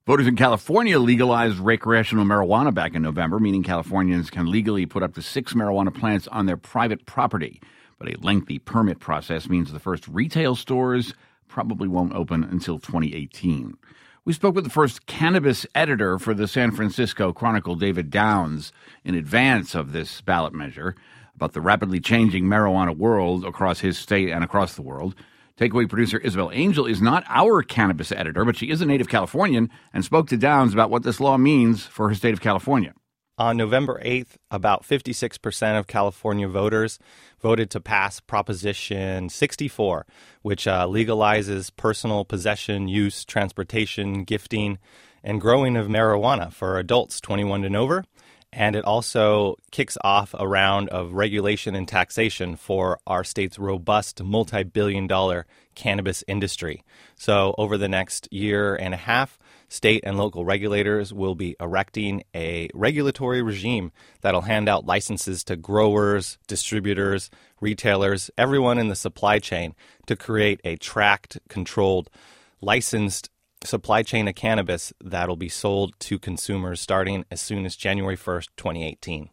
Voters in California legalized recreational marijuana back in November, meaning Californians can legally put up to 6 marijuana plants on their private property. But a lengthy permit process means the first retail stores probably won't open until 2018. We spoke with the first cannabis editor for the San Francisco Chronicle, David Downs, in advance of this ballot measure about the rapidly changing marijuana world across his state and across the world. Takeaway producer Isabel Angel is not our cannabis editor, but she is a native Californian and spoke to Downs about what this law means for her state of California. On November 8th, about 56% of California voters voted to pass Proposition 64, which legalizes personal possession, use, transportation, gifting, and growing of marijuana for adults 21 and over. And it also kicks off a round of regulation and taxation for our state's robust multi-billion-dollar cannabis industry. So over the next year and a half, state and local regulators will be erecting a regulatory regime that'll hand out licenses to growers, distributors, retailers, everyone in the supply chain to create a tracked, controlled, licensed supply chain of cannabis that'll be sold to consumers starting as soon as January 1st, 2018.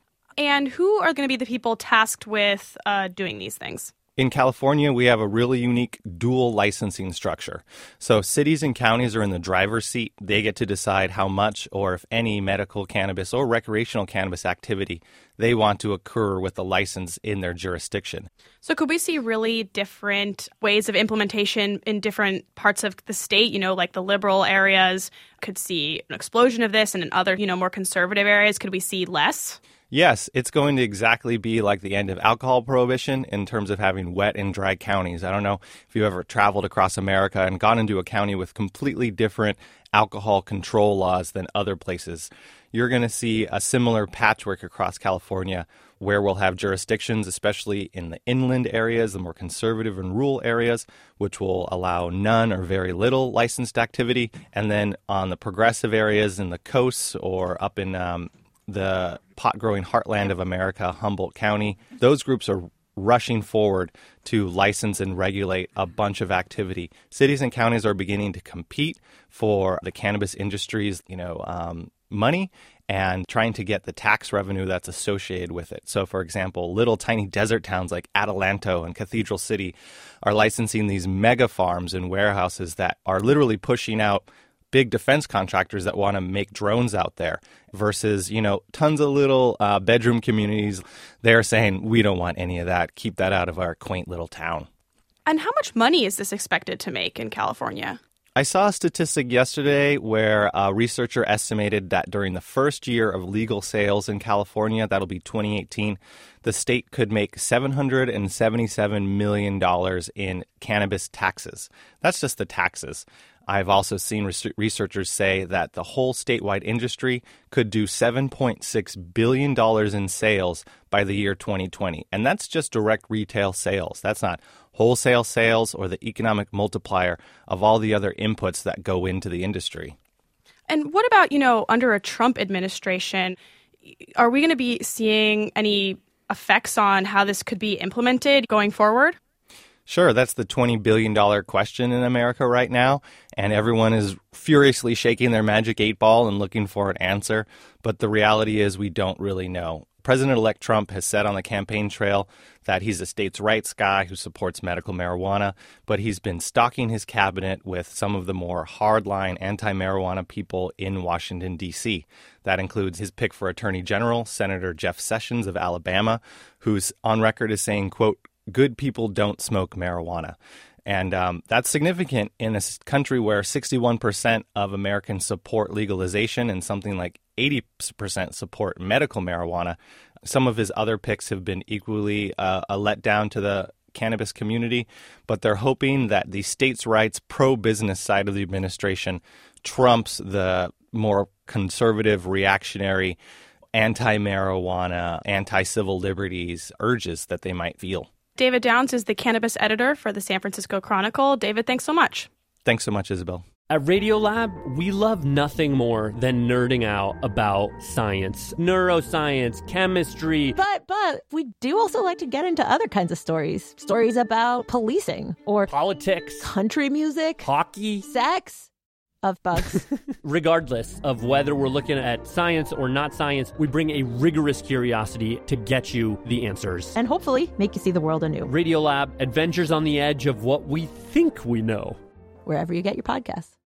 And who are going to be the people tasked with doing these things? In California, we have a really unique dual licensing structure. So cities and counties are in the driver's seat. They get to decide how much or if any medical cannabis or recreational cannabis activity they want to occur with the license in their jurisdiction. So could we see really different ways of implementation in different parts of the state? You know, like the liberal areas could see an explosion of this, and in other, more conservative areas, could we see less? Yes, it's going to exactly be like the end of alcohol prohibition in terms of having wet and dry counties. I don't know if you've ever traveled across America and gone into a county with completely different alcohol control laws than other places. You're going to see a similar patchwork across California where we'll have jurisdictions, especially in the inland areas, the more conservative and rural areas, which will allow none or very little licensed activity. And then on the progressive areas in the coasts or up in the pot-growing heartland of America, Humboldt County, those groups are rushing forward to license and regulate a bunch of activity. Cities and counties are beginning to compete for the cannabis industry's, money and trying to get the tax revenue that's associated with it. So, for example, little tiny desert towns like Adelanto and Cathedral City are licensing these mega farms and warehouses that are literally pushing out big defense contractors that want to make drones out there versus, tons of little bedroom communities. They're saying, we don't want any of that. Keep that out of our quaint little town. And how much money is this expected to make in California? I saw a statistic yesterday where a researcher estimated that during the first year of legal sales in California, that'll be 2018, the state could make $777 million in cannabis taxes. That's just the taxes. I've also seen researchers say that the whole statewide industry could do $7.6 billion in sales by the year 2020. And that's just direct retail sales. That's not wholesale sales or the economic multiplier of all the other inputs that go into the industry. And what about, under a Trump administration, are we going to be seeing any effects on how this could be implemented going forward? Sure, that's the $20 billion question in America right now, and everyone is furiously shaking their magic 8-ball and looking for an answer. But the reality is we don't really know. President-elect Trump has said on the campaign trail that he's a states' rights guy who supports medical marijuana, but he's been stocking his cabinet with some of the more hardline anti-marijuana people in Washington, D.C. That includes his pick for Attorney General, Senator Jeff Sessions of Alabama, who's on record as saying, quote, good people don't smoke marijuana. And that's significant in a country where 61% of Americans support legalization and something like 80% support medical marijuana. Some of his other picks have been equally a letdown to the cannabis community, but they're hoping that the states' rights pro-business side of the administration trumps the more conservative, reactionary, anti-marijuana, anti-civil liberties urges that they might feel. David Downs is the cannabis editor for the San Francisco Chronicle. David, thanks so much. Thanks so much, Isabel. At Radiolab, we love nothing more than nerding out about science, neuroscience, chemistry. But we do also like to get into other kinds of stories. Stories about policing or politics, country music, hockey, sex. of bugs. Regardless of whether we're looking at science or not science, we bring a rigorous curiosity to get you the answers. And hopefully make you see the world anew. Radiolab, adventures on the edge of what we think we know. Wherever you get your podcasts.